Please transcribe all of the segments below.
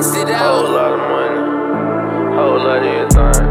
Max it out. Whole lot of money, whole lot of everything.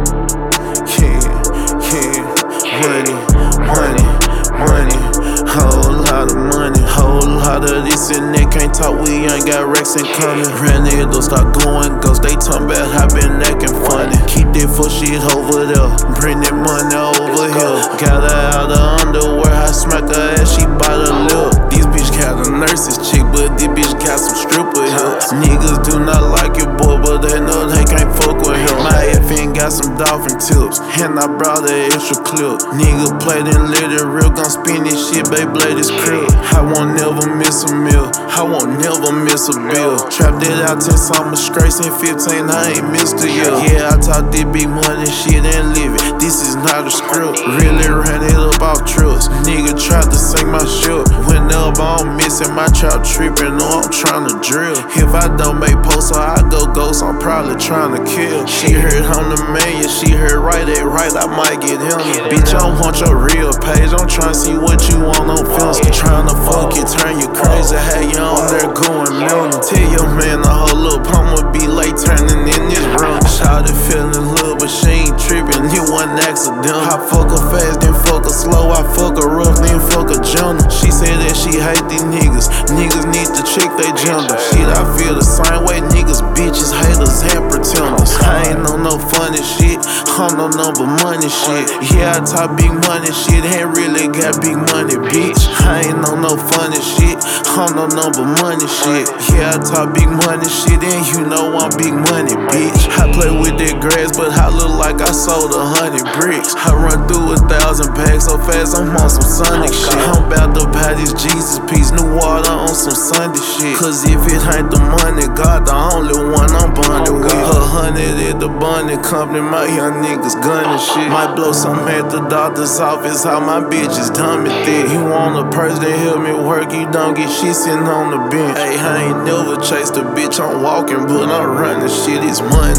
Money, whole lot of money, whole lot of this and that. Can't talk, we ain't got racks and coming. Ran niggas don't start going ghost, they talking about I been acting funny. Keep that full shit over there, bring that money over here. Got her out of underwear, I smack her ass, she bite her lip. These bitch got a nurse's chick, but this bitch got some stripper hips. Niggas do not like your boy, but they know they can't fuck with him. My FN got some dolphin tips, and I brought an extra clip. Nigga played and let it real, gon' spin this shit, babe, blade this crib. I won't never miss a meal, I won't never miss a bill. Trapped it out 10 summer straight, in 15, I ain't missed a year. Yeah, I talk this big money shit and live it, this is not a script. Really ran it up off trips, nigga tried to sink my ship. Whenever I'm missing my trap tripping, or I'm trying to drill. If I don't make posts or I go ghost, I'm probably trying to kill. She heard I'm the man, yeah, she heard right at right, I might get him. Bitch, I don't want your real page, I'm trying to see what you want on films. Trying to fuck you, turn you crazy, have you on there going million. Tell your man to hold up, I'ma be late turning in this room. Shawty feeling love, but she ain't tripping, it wasn't accidental. I fuck her fast, then fuck her slow, I fuck her rough, then fuck her gentle. She said that she hate these niggas need to check they gender. Shit, I feel the same way, niggas, bitches, haters, and pretenders. I ain't on no funny shit, I'm no number money shit. Yeah, I talk big money shit, ain't really got big money, bitch. I ain't on no funny shit, I'm no number money shit. Yeah, I talk big money shit, and you know I'm big money, bitch. I play with that grass, but I look like I sold 100 bricks. I run through 1,000 packs so fast, I'm on some Sonic shit. I'm about to buy this Jesus piece, new water on some Sunday shit. Cause if it ain't the money, God the only one I'm bonded with. 100 at the bonding company, my young niggas gunning shit. Might blow something at the doctor's office, how my bitches dumb it thick. You want a person to help me work, you don't get shit sitting on the bench. Hey, I ain't never chased a bitch, I'm walking, but I'm running, shit is money.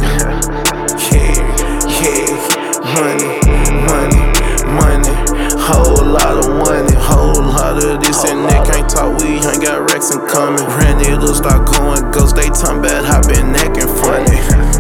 Money, whole lot of money, whole lot of this and that. Can't talk, we ain't got racks and coming. Ran it up, start going ghost, they talking about I been acting funny.